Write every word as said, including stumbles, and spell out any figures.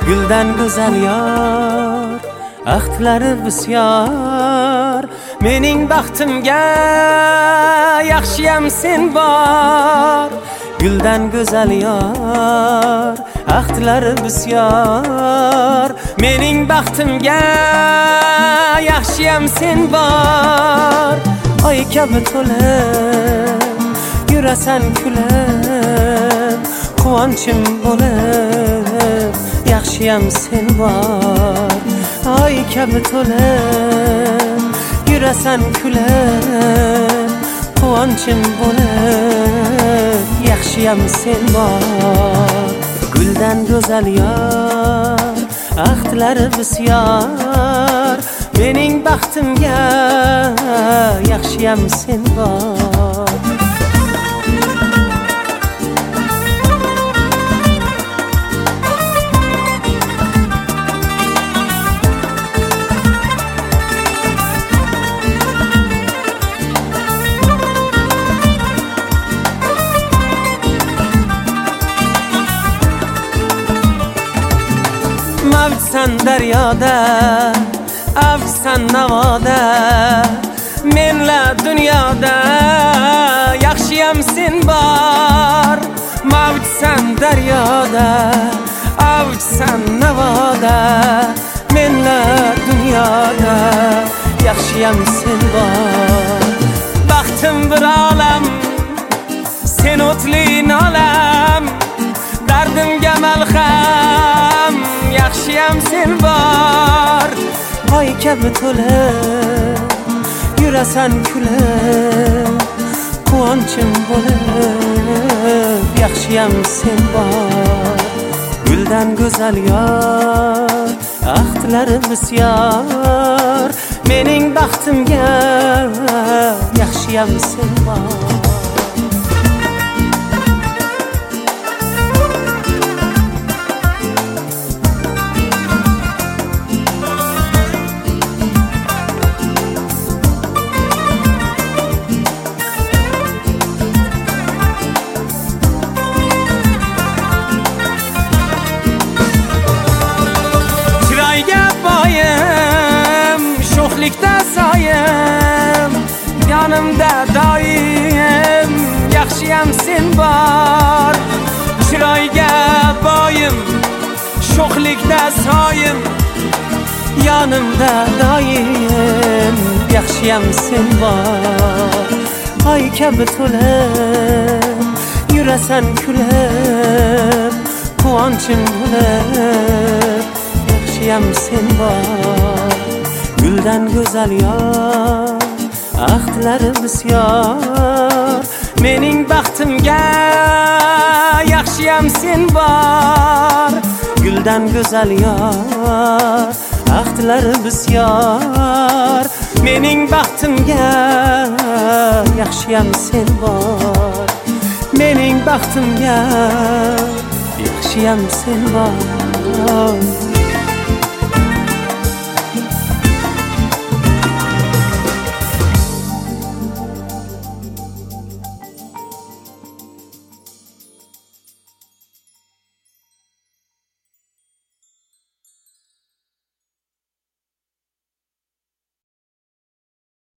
guldan go'zal yor, axtlari bisyor. Mening baxtimga yaxshiyam sen bor. Guldan go'zal yor, axtlari bisyor. Mening baxtimga yaxshiyam sen bor. Oy kabi to'lib yurasan kulib, quvonchim bo'lib yaxshiyam sen bor. Oy kabi to'lib yurasan kulib, quvonchim bo'lib yaxshiyam sen bor. Guldan go'zal yor, axtlari bisyor. Mening baxtimga yaxshiyam sen bor. Mavjsan daryoda, avjsan navoda, menla dunyoda yaxshiyam sen bor. Mavjsan daryoda, avjsan navoda, menla dunyoda yaxshiyam sen bor. Baxtim bir olam, sen o'tli nolam, dardimga malham yaxshiyam sen bor. Oy kabi to'lib yurasan kulib, quvonchim bo'lib yaxshiyam sen bor. Guldan go'zal yor, axtlari bisyor. Mening baxtimga yaxshiyam sen bor. Sho'xlikda soyim, yonimda doim yaxshiyam sen bor. Chiroyga boyim, sho'xlikda soyim, yonimda doim yaxshiyam sen bor. Oy kabi to'lib yurasan kulib, quvonchim bo'lib yaxshiyam sen bor. Guldan go'zal yor, axtlari bisyor. Mening baxtimga yaxshiyam sen bor. Guldan go'zal yor, axtlari bisyor. Mening baxtimga yaxshiyam sen bor. Mening baxtimga yaxshiyam sen bor.